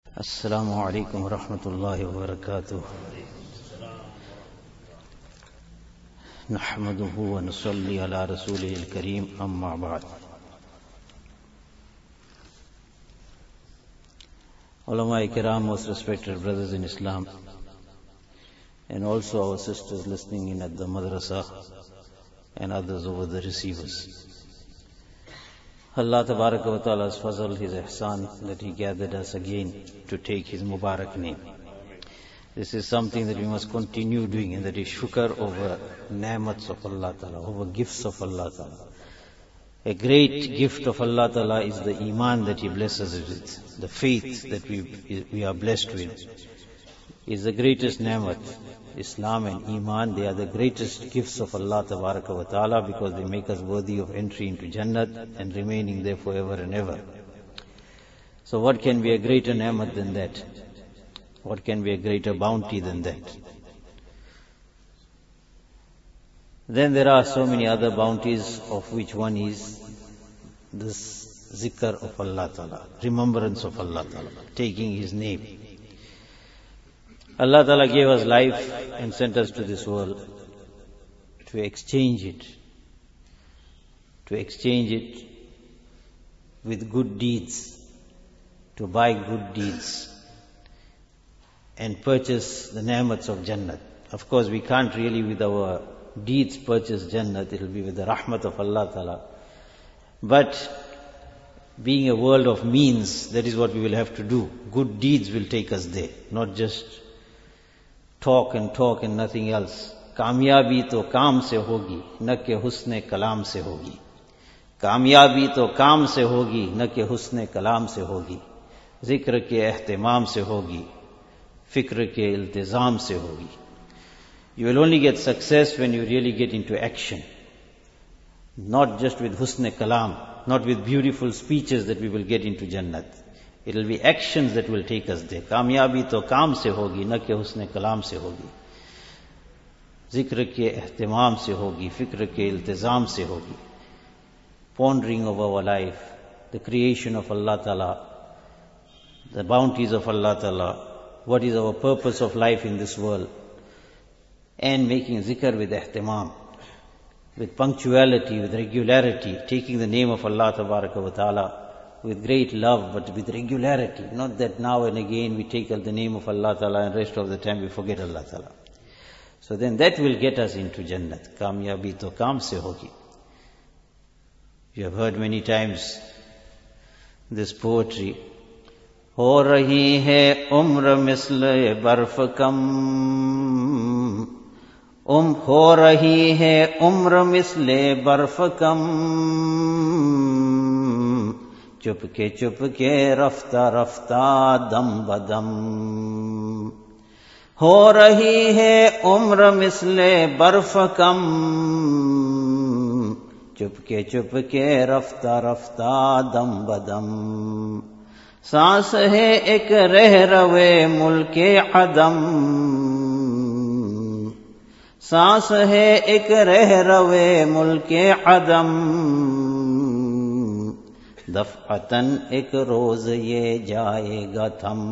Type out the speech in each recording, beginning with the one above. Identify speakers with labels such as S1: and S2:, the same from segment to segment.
S1: السلام عليكم ورحمة الله وبركاته. نحمده ونصلي على رسوله الكريم أما بعد. Ulama Kiram, most respected brothers in Islam, and also our sisters listening in at the madrasa and others over the receivers. Allah Tabaraka wa Ta'ala's fazl, His ihsan, that He gathered us again to take His Mubarak name. This is something that we must continue doing, and that is shukr over ni'mats of Allah Ta'ala, over gifts of Allah Ta'ala. A great gift of Allah Ta'ala is the iman that He blesses us with, the faith that we are blessed with. Is the greatest ni'mat. Islam and iman, they are the greatest gifts of Allah Tabaraka wa Ta'ala, because they make us worthy of entry into Jannat and remaining there forever and ever. So what can be a greater ni'mat than that? What can be a greater bounty than that? Then there are so many other bounties, of which one is this zikr of Allah Ta'ala, remembrance of Allah Ta'ala, taking His name. Allah Ta'ala gave us life and sent us to this world to exchange it with good deeds, to buy good deeds and purchase the ni'mats of Jannat. Of course, we can't really with our deeds purchase Jannat, it will be with the rahmat of Allah Ta'ala. But being a world of means, that is what we will have to do. Good deeds will take us there, not just talk and nothing else. कामयाबी तो काम से होगी न कि हुस्ने कलाम से होगी. कामयाबी तो काम से होगी न कि हुस्ने कलाम से होगी. जिक्र के एहतिमाम से होगी, फिक्र के इल्तिजाम से होगी. You will only get success when you really get into action. Not just with husne kalam, not with beautiful speeches that we will get into Jannat. It will be actions that will take us there. कामयाबी तो काम से होगी न कि हुस्ने कलाम से होगी. जिक्र के एहतिमाम से होगी, फिक्र के इल्तिजाम से होगी. Pondering of our life, the creation of Allah Ta'ala, the bounties of Allah Ta'ala, what is our purpose of life in this world, and making zikr with ihtimam, with punctuality, with regularity, taking the name of Allah Tabaraka wa Ta'ala with great love, but with regularity. Not that now and again we take the name of Allah Ta'ala and rest of the time we forget Allah Ta'ala. So then that will get us into Jannat. Kamyabi to kam se hogi. You have heard many times this poetry. Ho rahi hai umr misle barf kam. Ho rahi hai umr misle barf kam. चुपके रफ्ता रफ्ता दम बदम. हो रही है उम्र मिसले बर्फ कम. चुपके रफ्ता रफ्ता दम बदम. सांस है एक रह रवे मुल्के अदम. सांस है एक रह रवे मुल्के अदम. दफ़अतन एक रोज ये जाएगा थम.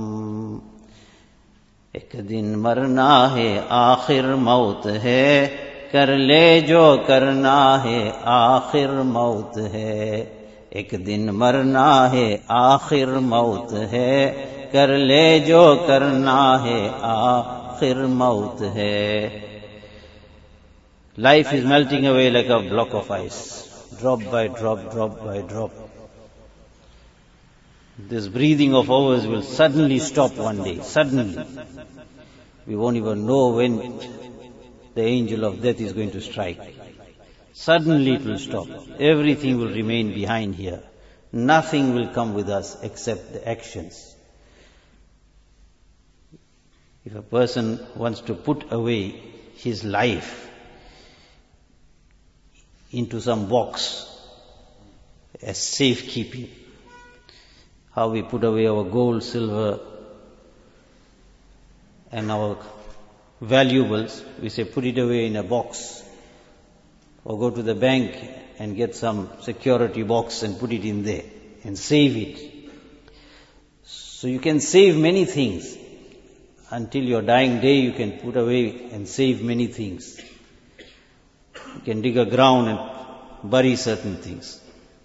S1: एक दिन मरना है आखिर मौत है. कर ले जो करना है आखिर मौत है. एक दिन मरना है आखिर मौत है. कर ले जो करना है आखिर मौत है. Life is melting away like a block of ice, drop by drop, drop by drop. This breathing of ours will suddenly stop one day, suddenly. We won't even know when the angel of death is going to strike. Suddenly it will stop. Everything will remain behind here. Nothing will come with us except the actions. If a person wants to put away his life into some box as safekeeping, how we put away our gold, silver and our valuables, we say put it away in a box, or go to the bank and get some security box and put it in there and save it. So you can save many things. Until your dying day, you can put away and save many things. You can dig a ground and bury certain things.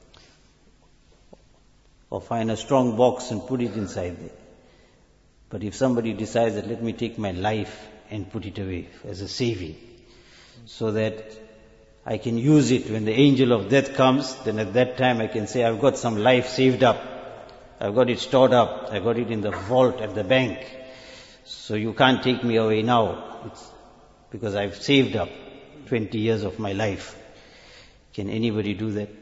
S1: Or find a strong box and put it inside there. But if somebody decides that let me take my life and put it away as a saving, so that I can use it when the angel of death comes, then at that time I can say I've got some life saved up. I've got it stored up. I've got it in the vault at the bank. So you can't take me away now. It's because I've saved up 20 years of my life. Can anybody do that?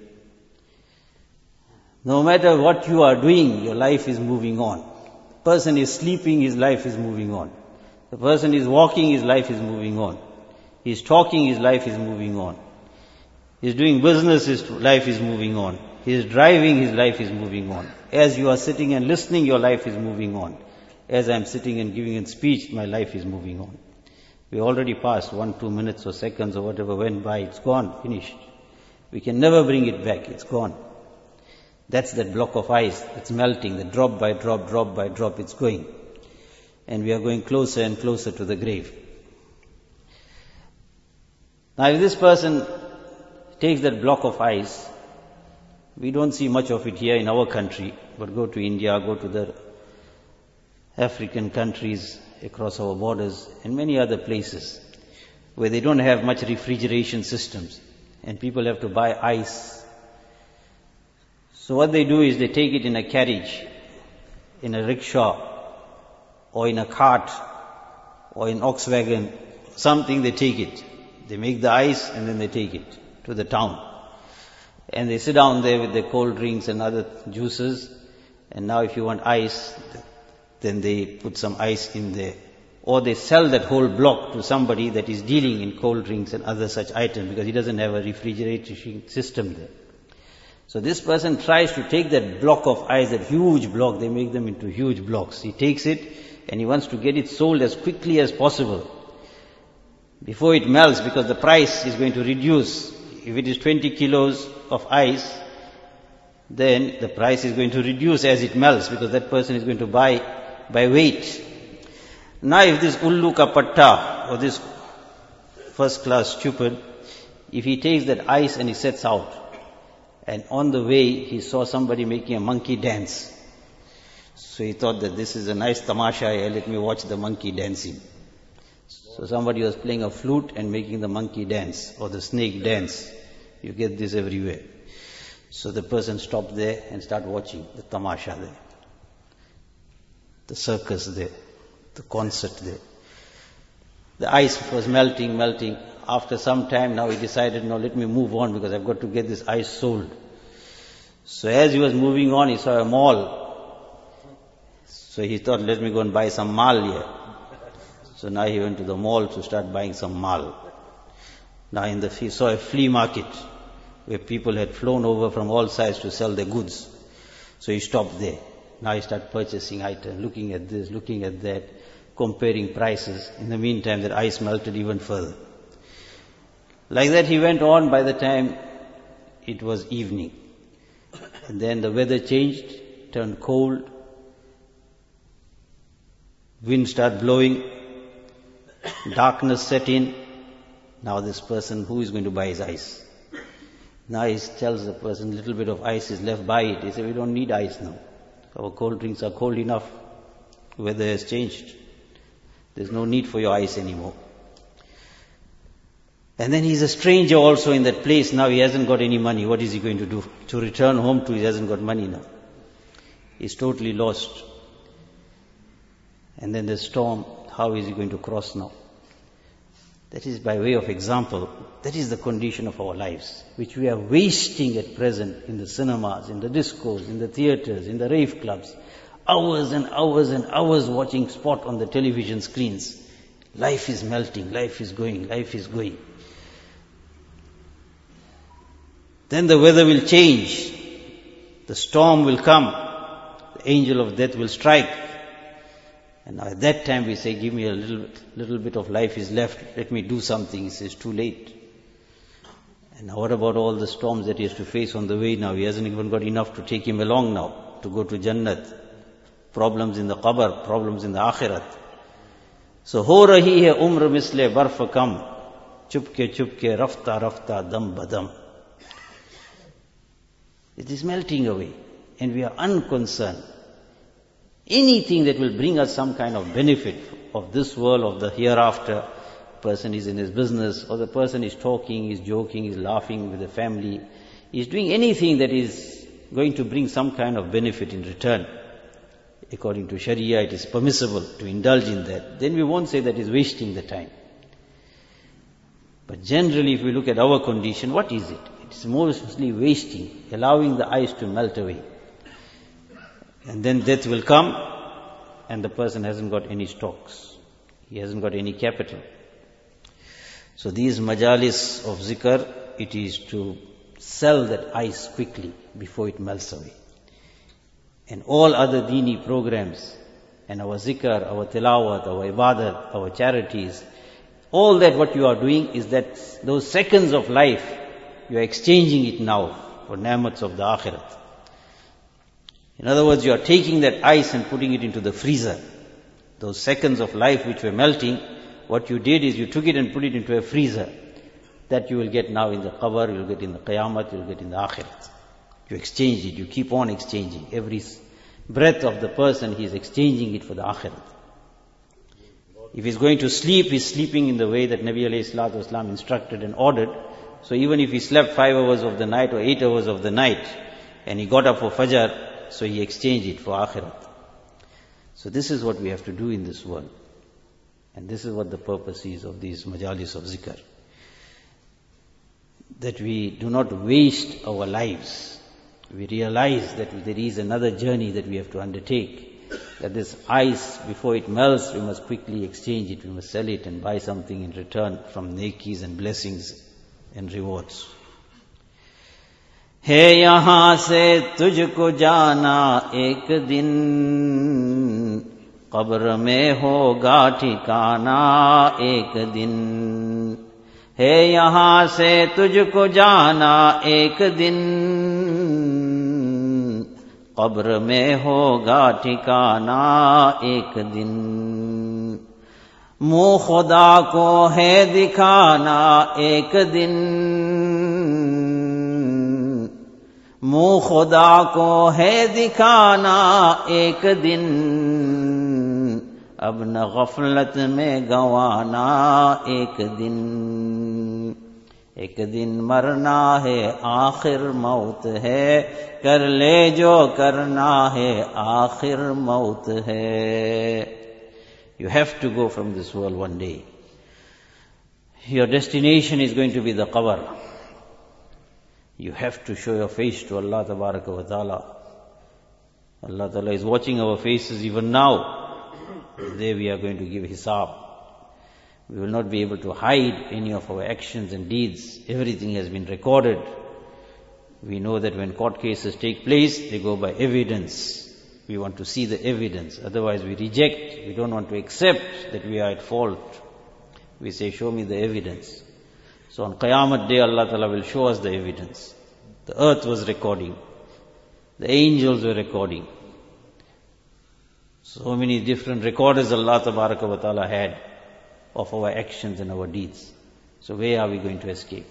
S1: No matter what you are doing, your life is moving on. The person is sleeping, his life is moving on. The person is walking, his life is moving on. He is talking, his life is moving on. He is doing business, his life is moving on. He is driving, his life is moving on. As you are sitting and listening, your life is moving on. As I am sitting and giving a speech, my life is moving on. We already passed 1-2 minutes or seconds or whatever went by. It's gone, finished. We can never bring it back. It's gone. That's that block of ice. It's melting. The drop by drop, it's going. And we are going closer and closer to the grave. Now if this person takes that block of ice, we don't see much of it here in our country, but go to India, go to the African countries across our borders and many other places where they don't have much refrigeration systems and people have to buy ice. So what they do is they take it in a carriage, in a rickshaw or in a cart or in ox wagon, something, they take it. They make the ice and then they take it to the town. And they sit down there with their cold drinks and other juices, and now if you want ice, then they put some ice in there. Or they sell that whole block to somebody that is dealing in cold drinks and other such items because he doesn't have a refrigeration system there. So this person tries to take that block of ice, that huge block, they make them into huge blocks. He takes it and he wants to get it sold as quickly as possible before it melts, because the price is going to reduce. If it is 20 kilos of ice, then the price is going to reduce as it melts, because that person is going to buy by weight. Now if this ullu ka patta, or this first class stupid, if he takes that ice and he sets out, and on the way he saw somebody making a monkey dance, so he thought that this is a nice tamasha, let me watch the monkey dancing. So somebody was playing a flute and making the monkey dance or the snake dance. You get this everywhere. So the person stopped there and started watching the tamasha there, the circus there, the concert there. The ice was melting. After some time now he decided, no, let me move on because I've got to get this ice sold. So as he was moving on, he saw a mall. So he thought, let me go and buy some mal here. So now he went to the mall to start buying some mal. Now he saw a flea market where people had flown over from all sides to sell their goods. So he stopped there. Now he started purchasing items, looking at this, looking at that, comparing prices. In the meantime, that ice melted even further. Like that he went on. By the time it was evening. And then the weather changed, turned cold. Wind started blowing. Darkness set in. Now this person, who is going to buy his ice? Now he tells the person, little bit of ice is left, buy it. He said, we don't need ice now. Our cold drinks are cold enough. Weather has changed. There's no need for your ice anymore. And then he's a stranger also in that place. Now he hasn't got any money. What is he going to do? To return home to, he hasn't got money now. He's totally lost. And then the storm, how is he going to cross now? That is by way of example. That is the condition of our lives, which we are wasting at present in the cinemas, in the discos, in the theatres, in the rave clubs. Hours and hours and hours watching sport on the television screens. Life is melting, life is going. Then the weather will change. The storm will come. The angel of death will strike. And now at that time we say, give me a little bit of life is left, let me do something. He says, too late. And now what about all the storms that he has to face on the way now? He hasn't even got enough to take him along now, to go to Jannat. problems in the qabr, problems in the akhirat. So, ho rahi hai umr misle barf kam, chupke rafta rafta dam badam. It is melting away, and we are unconcerned. Anything that will bring us some kind of benefit of this world, of the hereafter, person is in his business, or the person is talking, is joking, is laughing with the family, is doing anything that is going to bring some kind of benefit in return. According to Sharia, it is permissible to indulge in that. Then we won't say that is wasting the time. But generally, if we look at our condition, what is it? It's mostly wasting, allowing the ice to melt away. And then death will come, and the person hasn't got any stocks. He hasn't got any capital. So these majalis of zikr, it is to sell that ice quickly before it melts away. And all other deeni programs, and our zikr, our tilawat, our ibadat, our charities, all that what you are doing is that those seconds of life, you are exchanging it now for ni'mats of the akhirat. In other words, you are taking that ice and putting it into the freezer. Those seconds of life which were melting, what you did is you took it and put it into a freezer. That you will get now in the qabr, you will get in the qiyamah, you will get in the akhirat. You exchange it, you keep on exchanging. Every breath of the person, he is exchanging it for the akhirat. If he is going to sleep, he is sleeping in the way that Nabi alayhi salatu wasalam instructed and ordered. So even if he slept 5 hours of the night or 8 hours of the night, and he got up for fajr, so he exchanged it for akhirat. So this is what we have to do in this world. And this is what the purpose is of these majalis of zikr. That we do not waste our lives. We realize that there is another journey that we have to undertake. That this ice, before it melts, we must quickly exchange it. We must sell it and buy something in return from nekis and blessings and rewards. है यहाँ से तुझको जाना एक दिन, कब्र में होगा ठिकाना एक दिन. है यहाँ से तुझको जाना एक दिन, कब्र में होगा ठिकाना एक दिन. मुँह खुदा को है दिखाना एक दिन, मुँह खुदा को है दिखाना एक दिन. अब न गफलत में गंवाना एक दिन. एक दिन मरना है आखिर मौत है, कर ले जो करना है आखिर मौत है. You have to go from this world one day. Your destination is going to be the qabr. You have to show your face to Allah Tabaraka wa Ta'ala. Allah Ta'ala is watching our faces even now. There we are going to give hisab. We will not be able to hide any of our actions and deeds. Everything has been recorded. We know that when court cases take place, they go by evidence. We want to see the evidence. Otherwise we reject. We don't want to accept that we are at fault. We say, show me the evidence. So on Qiyamah Day, Allah Ta'ala will show us the evidence. The earth was recording. The angels were recording. So many different recorders Allah Tabaraka wa Ta'ala had of our actions and our deeds. So where are we going to escape?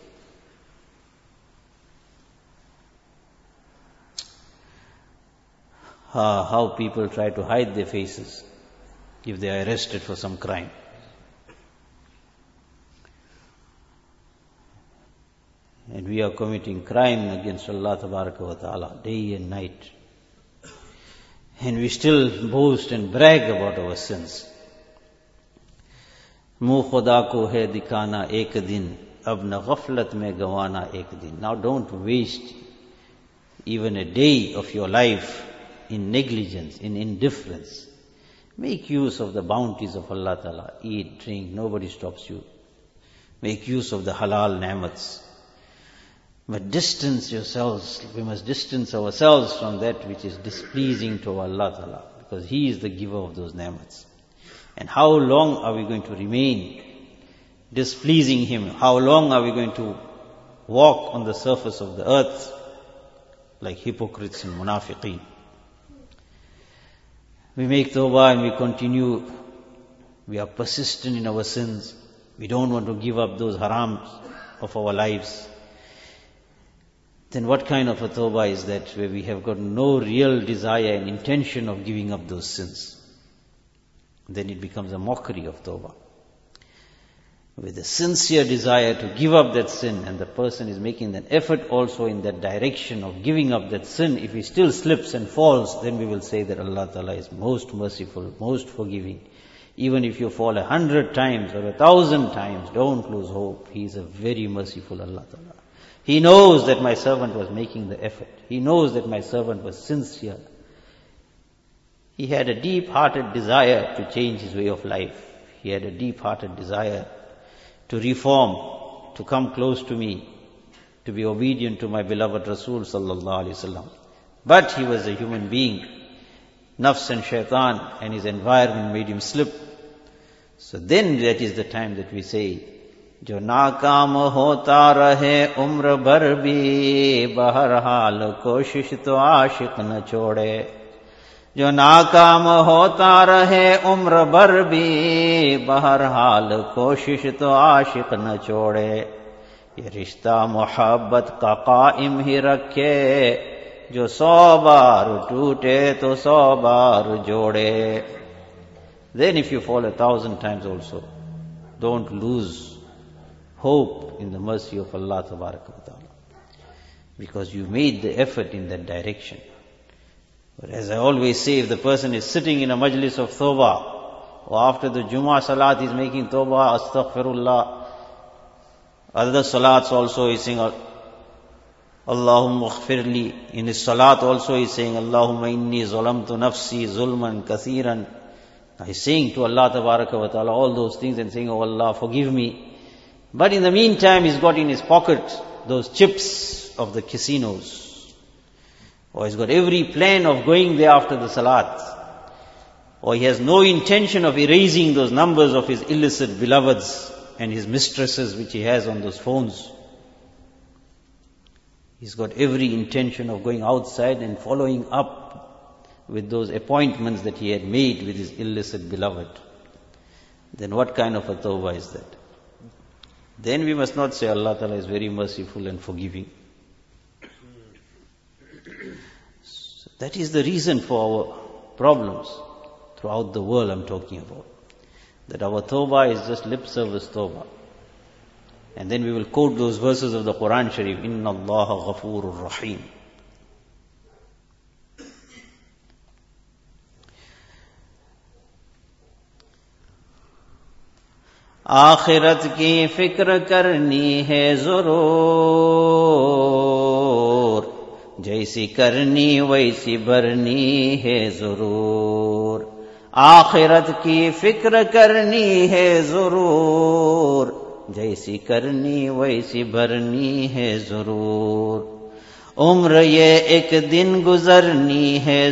S1: How people try to hide their faces if they are arrested for some crime. And we are committing crime against Allah Tabaraka wa Ta'ala day and night. And we still boast and brag about our sins. मुँह खुदा को है दिखाना एक दिन, अब न गफलत में गंवाना एक दिन. Now don't waste even a day of your life in negligence, in indifference. Make use of the bounties of Allah Ta'ala. Eat, drink, nobody stops you. Make use of the halal ni'mats. But distance yourselves, we must distance ourselves from that which is displeasing to Allah Ta'ala, because He is the giver of those ni'mats. And how long are we going to remain displeasing Him? How long are we going to walk on the surface of the earth like hypocrites and munafiqeen? We make tawbah and we continue. We are persistent in our sins. We don't want to give up those harams of our lives. Then what kind of a tawbah is that, where we have got no real desire and intention of giving up those sins? Then it becomes a mockery of tawbah. With a sincere desire to give up that sin, and the person is making an effort also in that direction of giving up that sin, if he still slips and falls, then we will say that Allah Ta'ala is most merciful, most forgiving. Even if you fall 100 times or 1,000 times, don't lose hope. He is a very merciful Allah Ta'ala. He knows that my servant was making the effort. He knows that my servant was sincere. He had a deep-hearted desire to change his way of life. He had a deep-hearted desire to reform, to come close to me, to be obedient to my beloved Rasul sallallahu alaihi wasallam. But he was a human being. Nafs and shaitan and his environment made him slip. So then that is the time that we say, जो नाकाम होता रहे उम्र भर भी बहरहाल कोशिश तो आशिक न छोड़े. जो नाकाम होता रहे उम्र भर भी बहरहाल कोशिश तो आशिक न छोड़े. ये रिश्ता मोहब्बत का कायम ही रखे जो 100 बार टूटे तो 100 बार जोड़े. Then if you fall 1,000 times also, don't lose hope in the mercy of Allah Tabaraka wa Ta'ala, because you made the effort in that direction. But as I always say, if the person is sitting in a majlis of tawbah, or after the Jummah Salat is making tawbah, astaghfirullah, other Salats also is saying, Allahumma aghfirli. In his Salat also is saying, Allahumma inni zalamtu nafsi zulman kathiran. He's saying to Allah Tabaraka wa Ta'ala all those things and saying, oh Allah, forgive me. But in the meantime, he's got in his pocket those chips of the casinos. Or he's got every plan of going there after the Salat. Or he has no intention of erasing those numbers of his illicit beloveds and his mistresses which he has on those phones. He's got every intention of going outside and following up with those appointments that he had made with his illicit beloved. Then what kind of a tawbah is that? Then we must not say Allah Ta'ala is very merciful and forgiving. So that is the reason for our problems throughout the world I'm talking about. That our tawbah is just lip service tawbah. And then we will quote those verses of the Quran Sharif, Inna Allaha Ghafurur Rahim. आखिरत की फिक्र करनी है जरूर, जैसी करनी वैसी भरनी है जरूर. आखिरत की फिक्र करनी है जरूर, जैसी करनी वैसी भरनी है जरूर. उम्र ये एक दिन गुजरनी है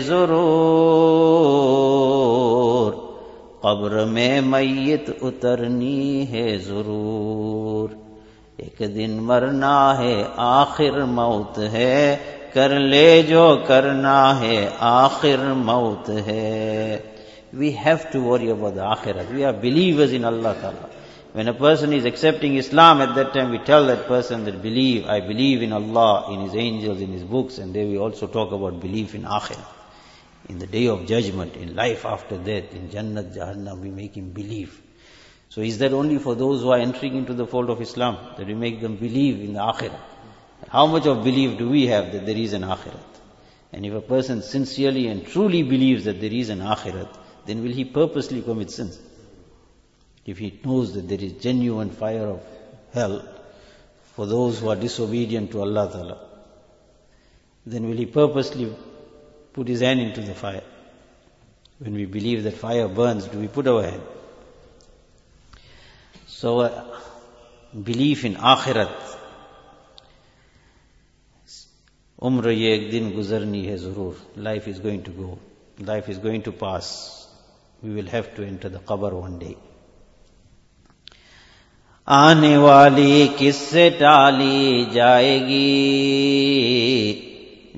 S1: जरूर, कब्र में मैयत उतरनी है जरूर. एक दिन मरना है आखिर मौत है, कर ले जो करना है आखिर मौत है. We have to worry about the akhirat. We are believers in Allah Ta'ala. When a person is accepting Islam, at that time we tell that person that I believe in Allah, in His angels, in His books, and there we also talk about belief in akhirah. In the day of judgment, in life after death, in Jannat, Jahannam, we make him believe. So is that only for those who are entering into the fold of Islam, that we make them believe in the Akhirat? How much of belief do we have that there is an Akhirat? And if a person sincerely and truly believes that there is an Akhirat, then will he purposely commit sins? If he knows that there is genuine fire of hell for those who are disobedient to Allah Ta'ala, then will he purposely put his hand into the fire? When we believe that fire burns, do we put our hand? So belief in akhirat. Umra ye ek din guzarni hai zarur. Life is going to go. Life is going to pass. We will have to enter the qabr one day. आने वाली किससे टाली जाएगी,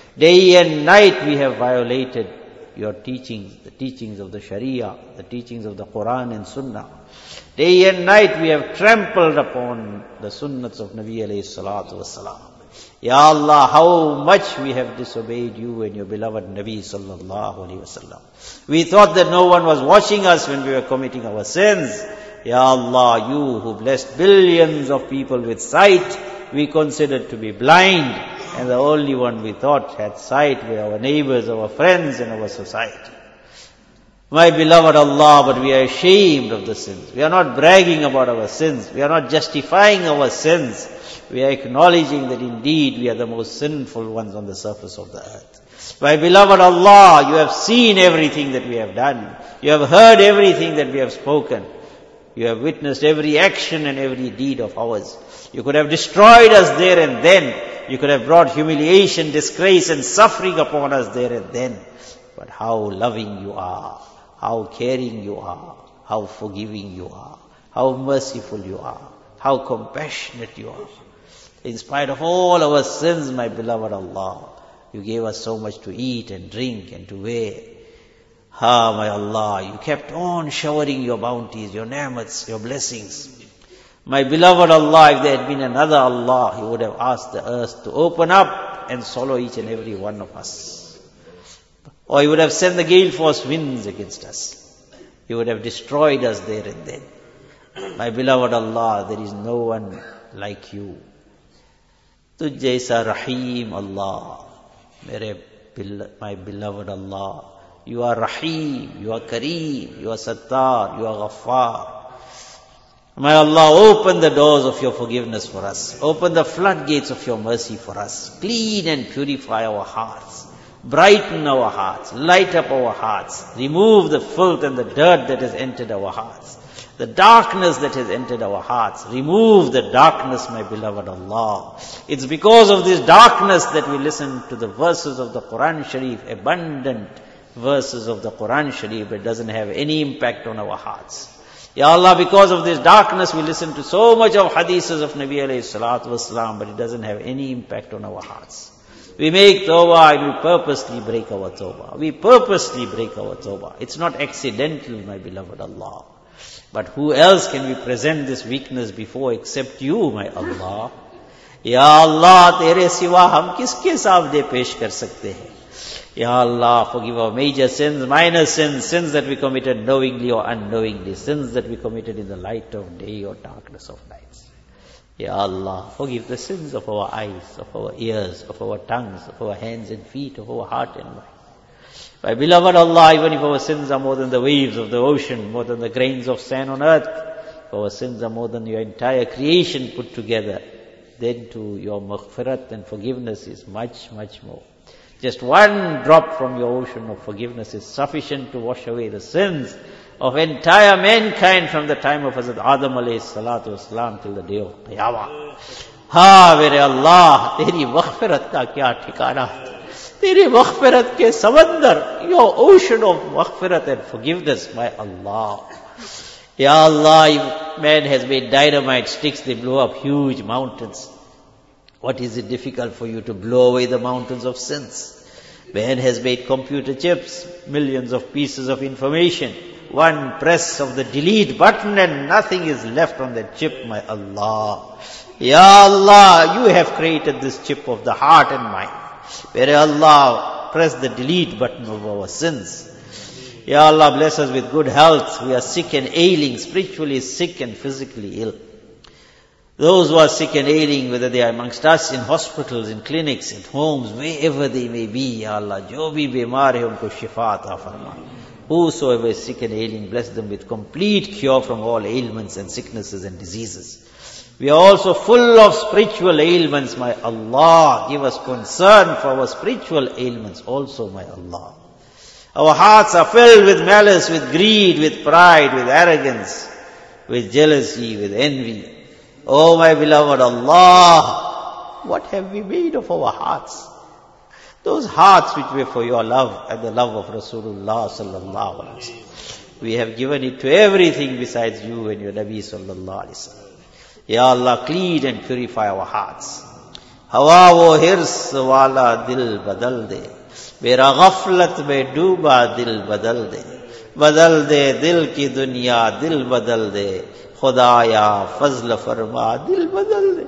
S1: Day and night we have violated your teachings, the teachings of the Sharia, the teachings of the Quran and Sunnah. Day and night we have trampled upon the sunnats of Nabi alayhi salatu wasalam. Ya Allah, how much we have disobeyed you and your beloved Nabi sallallahu alayhi wasallam. We thought that no one was watching us when we were committing our sins. Ya Allah, you who blessed billions of people with sight, we considered to be blind, and the only one we thought had sight were our neighbors, our friends, and our society. My beloved Allah, but we are ashamed of the sins. We are not bragging about our sins. We are not justifying our sins. We are acknowledging that indeed we are the most sinful ones on the surface of the earth. My beloved Allah, you have seen everything that we have done. You have heard everything that we have spoken. You have witnessed every action and every deed of ours. You could have destroyed us there and then. You could have brought humiliation, disgrace and suffering upon us there and then. But how loving you are, how caring you are, how forgiving you are, how merciful you are, how compassionate you are. In spite of all our sins, my beloved Allah, you gave us so much to eat and drink and to wear. My Allah, you kept on showering your bounties, your ni'mats, your blessings. My beloved Allah, if there had been another Allah, He would have asked the earth to open up and swallow each and every one of us. Or He would have sent the gale force winds against us. He would have destroyed us there and then. My beloved Allah, there is no one like you. Tujh jaisa Rahim Allah, my beloved Allah. You are Rahim, you are Kareem, you are Sattar, you are Ghaffar. May Allah open the doors of your forgiveness for us. Open the floodgates of your mercy for us. Clean and purify our hearts. Brighten our hearts. Light up our hearts. Remove the filth and the dirt that has entered our hearts. The darkness that has entered our hearts. Remove the darkness, my beloved Allah. It's because of this darkness that we listen to the verses of the Quran Sharif, abundant verses of the Quran Sharif, but it doesn't have any impact on our hearts. Ya Allah, because of this darkness we listen to so much of hadiths of Nabi alayhi salatu wasalam, but it doesn't have any impact on our hearts. We make tawbah and we purposely break our tawbah. We purposely break our tawbah. It's not accidental, my beloved Allah. But who else can we present this weakness before except you, my Allah? Ya Allah, tere siwa hum kiske saamne pesh kar sakte hain? Ya Allah, forgive our major sins, minor sins, sins that we committed knowingly or unknowingly, sins that we committed in the light of day or darkness of nights. Ya Allah, forgive the sins of our eyes, of our ears, of our tongues, of our hands and feet, of our heart and mind. My beloved Allah, even if our sins are more than the waves of the ocean, more than the grains of sand on earth, if our sins are more than your entire creation put together, then to your maghfirat and forgiveness is much, much more. Just one drop from your ocean of forgiveness is sufficient to wash away the sins of entire mankind from the time of Hazrat Adam alayhi salatu wasalam till the day of Qiyamah. Mere Allah, teri maghfirat ka kya ठिकाना है? तेरी maghfirat ke samandar, your ocean of maghfirat and forgiveness, my Allah. Ya Allah, if man has made dynamite sticks, they blow up huge mountains. What is it difficult for you to blow away the mountains of sins? Man has made computer chips, millions of pieces of information. One press of the delete button and nothing is left on that chip, my Allah. Ya Allah, you have created this chip of the heart and mind. Where Allah, press the delete button of our sins. Ya Allah, bless us with good health. We are sick and ailing, spiritually sick and physically ill. Those who are sick and ailing, whether they are amongst us, in hospitals, in clinics, in homes, wherever they may be, Ya Allah, jo bhi bimar hai, unko shifa ata farma. Whosoever is sick and ailing, bless them with complete cure from all ailments and sicknesses and diseases. We are also full of spiritual ailments, my Allah. Give us concern for our spiritual ailments also, my Allah. Our hearts are filled with malice, with greed, with pride, with arrogance, with jealousy, with envy. Oh my beloved Allah, what have we made of our hearts? Those hearts which were for your love and the love of Rasulullah sallallahu alaihi wasallam. We have given it to everything besides you and your Nabi sallallahu alaihi wasallam. Ya Allah, clean and purify our hearts. हवा वो हिर्स वाला दिल बदल दे, मेरा गफलत में डूबा दिल बदल दे दिल की दुनिया दिल बदल दे, खुदाया फजल फरमा दिल बदल दे।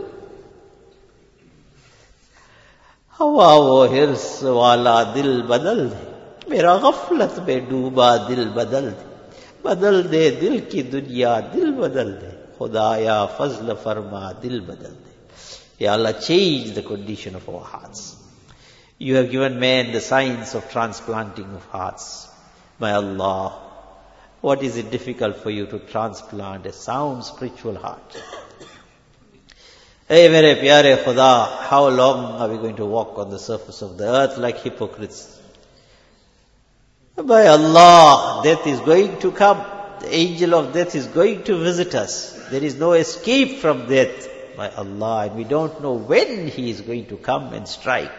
S1: हवा वो हिर्स वाला दिल बदल दे, मेरा गफलत में डूबा दिल बदल दे दिल की दुनिया दिल बदल दे, खुदाया फजल फरमा दिल बदल दे। Ya Allah, change the condition of our hearts. You have given man the science of transplanting of hearts. My Allah, what is it difficult for you to transplant a sound spiritual heart? Hey, mere pyare Khuda, how long are we going to walk on the surface of the earth like hypocrites? By Allah, death is going to come. The angel of death is going to visit us. There is no escape from death. By Allah, and we don't know when He is going to come and strike.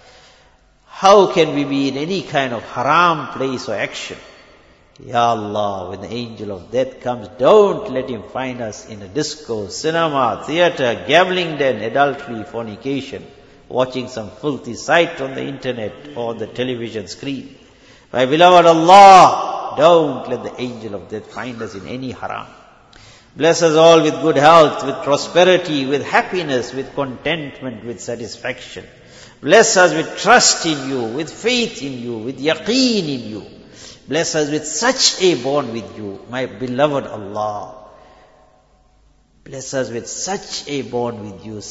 S1: How can we be in any kind of haram place or action? Ya Allah, when the angel of death comes, don't let him find us in a disco, cinema, theatre, gambling den, adultery, fornication, watching some filthy sight on the internet or on the television screen. My beloved Allah, don't let the angel of death find us in any haram. Bless us all with good health, with prosperity, with happiness, with contentment, with satisfaction. Bless us with trust in you, with faith in you, with yaqeen in you. Bless us with such a bond with you, my beloved Allah. Bless us with such a bond with you,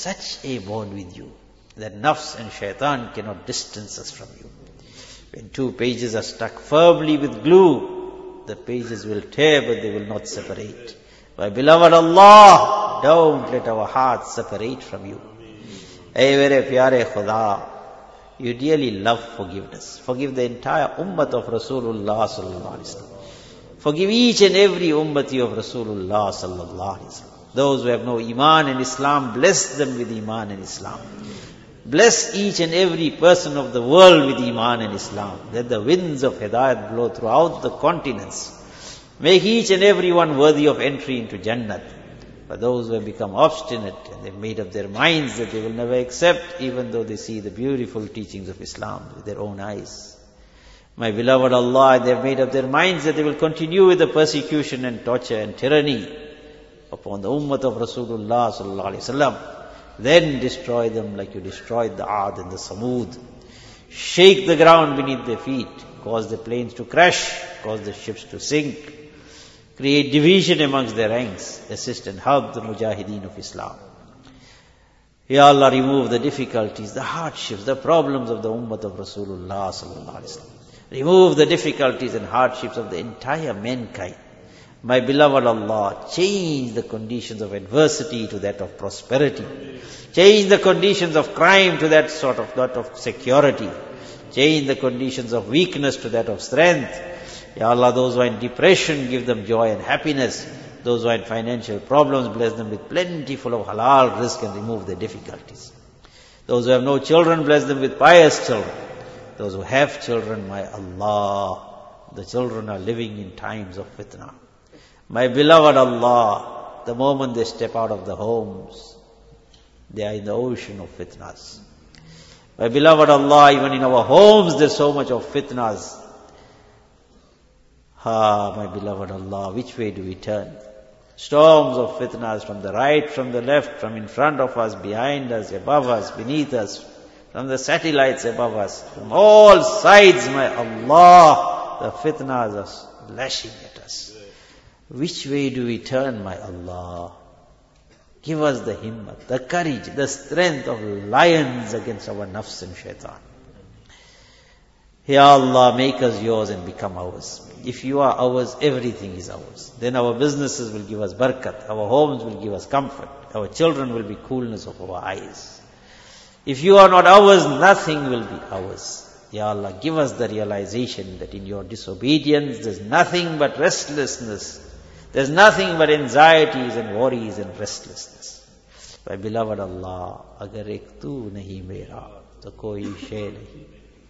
S1: that nafs and shaitan cannot distance us from you. When two pages are stuck firmly with glue, the pages will tear but they will not separate. My beloved Allah, don't let our hearts separate from you. Hey, mere pyare Khuda, you dearly love forgiveness. Forgive the entire ummat of Rasulullah sallallahu alaihi wasallam. Forgive each and every ummati of Rasulullah sallallahu alaihi wasallam. Those who have no iman and Islam, bless them with iman and Islam. Bless each and every person of the world with iman and Islam. Let the winds of hidayat blow throughout the continents. Make each and every one worthy of entry into Jannat. For those who have become obstinate and they've made up their minds that they will never accept, even though they see the beautiful teachings of Islam with their own eyes. My beloved Allah, they've made up their minds that they will continue with the persecution and torture and tyranny upon the ummah of Rasulullah sallallahu alaihi wasallam. Then destroy them like you destroyed the Aad and the Samud. Shake the ground beneath their feet. Cause the planes to crash. Cause the ships to sink. Create division amongst their ranks. Assist and help the mujahideen of Islam. Ya Allah, remove the difficulties, the hardships, the problems of the ummah of Rasulullah sallallahu alaihi wasallam. Remove the difficulties and hardships of the entire mankind. My beloved Allah, change the conditions of adversity to that of prosperity. Change the conditions of crime to that of security. Change the conditions of weakness to that of strength. Ya Allah, those who are in depression, give them joy and happiness. Those who are in financial problems, bless them with plentiful of halal rizq and remove their difficulties. Those who have no children, bless them with pious children. Those who have children, my Allah, the children are living in times of fitna. My beloved Allah, the moment they step out of the homes, they are in the ocean of fitnas. My beloved Allah, even in our homes there's so much of fitnas. My beloved Allah, which way do we turn? Storms of fitnas from the right, from the left, from in front of us, behind us, above us, beneath us, from the satellites above us, from all sides, my Allah, the fitnas are lashing at us. Which way do we turn, my Allah? Give us the himmat, the courage, the strength of lions against our nafs and shaitan. Ya Allah, make us yours and become ours. If you are ours, everything is ours. Then our businesses will give us barakat, our homes will give us comfort, our children will be coolness of our eyes. If you are not ours, nothing will be ours. Ya Allah, give us the realization that in your disobedience there's nothing but restlessness. There's nothing but anxieties and worries and restlessness. My beloved Allah, agar ek tu nahi mera, to koi shay nahi.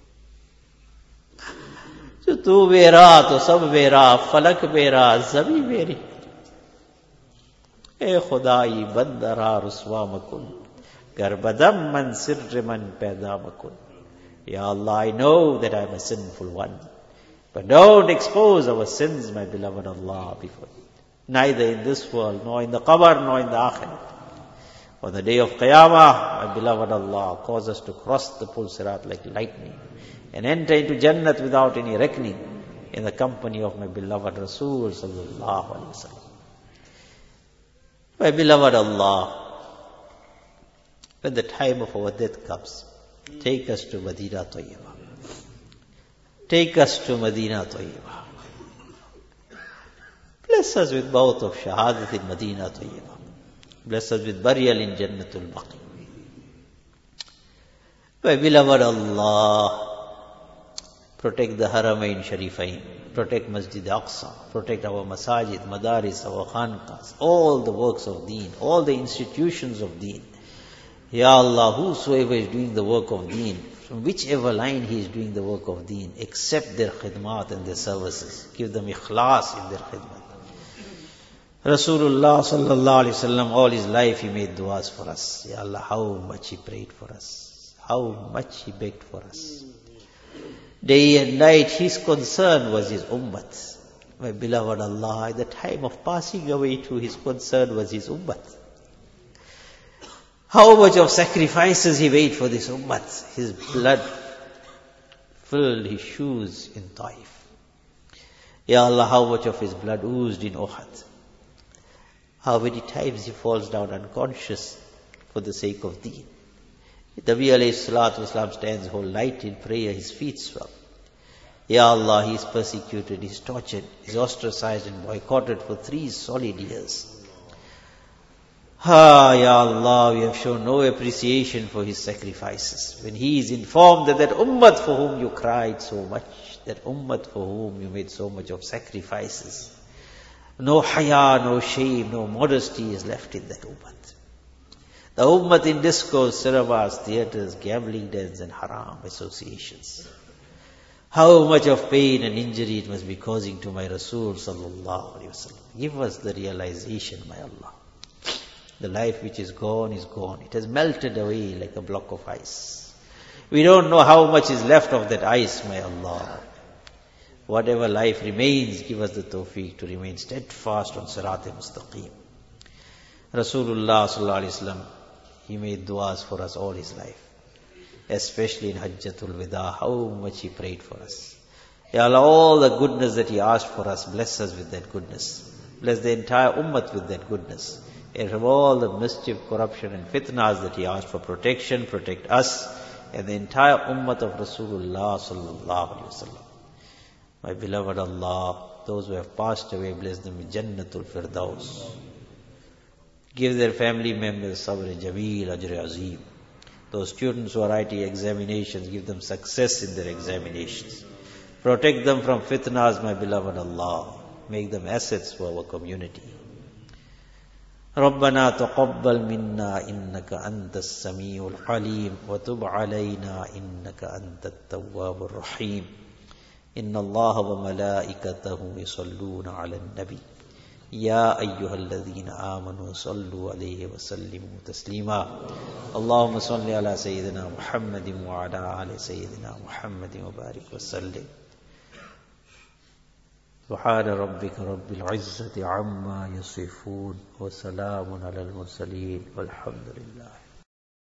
S1: जो तू मेरा तो सब मेरा, फलक मेरा, ज़मीं मेरी. ए खुदाई बंदरा रुस्वा मकुन, Garbadam man sirr man paida makun. Ya Allah, I know that I am a sinful one. But don't expose our sins, my beloved Allah, before you. Neither in this world, nor in the qabr, nor in the akhirah. On the day of Qiyamah, my beloved Allah, cause us to cross the Pul Sirat like lightning and enter into Jannat without any reckoning in the company of my beloved Rasul sallallahu alaihi wasallam. My beloved Allah, when the time of our death comes, take us to Madinah Tayyibah. Take us to Madinah Tayyibah. Bless us with both of Shahadat in Madinah Tayyibah. Bless us with burial in Jannatul Baqi. My beloved Allah, protect the Haramain Sharifain, protect Masjid Aqsa, protect our masajid, madaris, our khanqas, all the works of deen, all the institutions of deen. Ya Allah, whosoever is doing the work of deen, from whichever line he is doing the work of deen, accept their khidmat and their services. Give them ikhlas in their khidmat. Rasulullah sallallahu alaihi wasallam, all his life he made du'as for us. Ya Allah, how much he prayed for us. How much he begged for us. Day and night his concern was his ummat. My beloved Allah, at the time of passing away too, his concern was his ummat. How much of sacrifices he made for this ummat. His blood filled his shoes in Taif. Ya Allah, how much of his blood oozed in Uhud. How many times he falls down unconscious for the sake of deen. Nabi alayhi salatu wasalam stands whole night in prayer, his feet swell. Ya Allah, he is persecuted, he is tortured, he is ostracized and boycotted for 3 solid years. Ya Allah, we have shown no appreciation for his sacrifices. When he is informed that ummat for whom you cried so much, that ummat for whom you made so much of sacrifices, no haya, no shame, no modesty is left in that ummat. The ummat in discos, cinemas, theatres, gambling dens and haram associations. How much of pain and injury it must be causing to my Rasul sallallahu alaihi wasallam. Give us the realization, my Allah. The life which is gone is gone. It has melted away like a block of ice. We don't know how much is left of that ice, my Allah. Whatever life remains, give us the tawfiq to remain steadfast on Sirat-e-Mustaqim. Rasulullah sallallahu alaihi wasallam, he made du'as for us all his life. Especially in Hajjatul Wida, how much he prayed for us. Ya Allah, all the goodness that he asked for us, bless us with that goodness. Bless the entire ummat with that goodness. And from all the mischief, corruption and fitnas that he asked for protection, protect us and the entire ummat of Rasulullah sallallahu alaihi wasallam. My beloved Allah, those who have passed away, bless them with Jannatul Firdaus. Give their family members sabr jameel, ajr azim. Those students who are writing examinations, give them success in their examinations. Protect them from fitnas, my beloved Allah. Make them assets for our community. ربنا تقبل منا إنك أنت السميع العليم وتب علينا إنك أنت التواب الرحيم إن الله وملائكته يصلون على النبي يا أيها الذين آمنوا صلوا عليه وسلموا تسليما اللهم صل على سيدنا محمد وعلى آل سيدنا محمد وبارك وسلم سبحان ربك رب العزة عما يصفون وسلام على المرسلين والحمد لله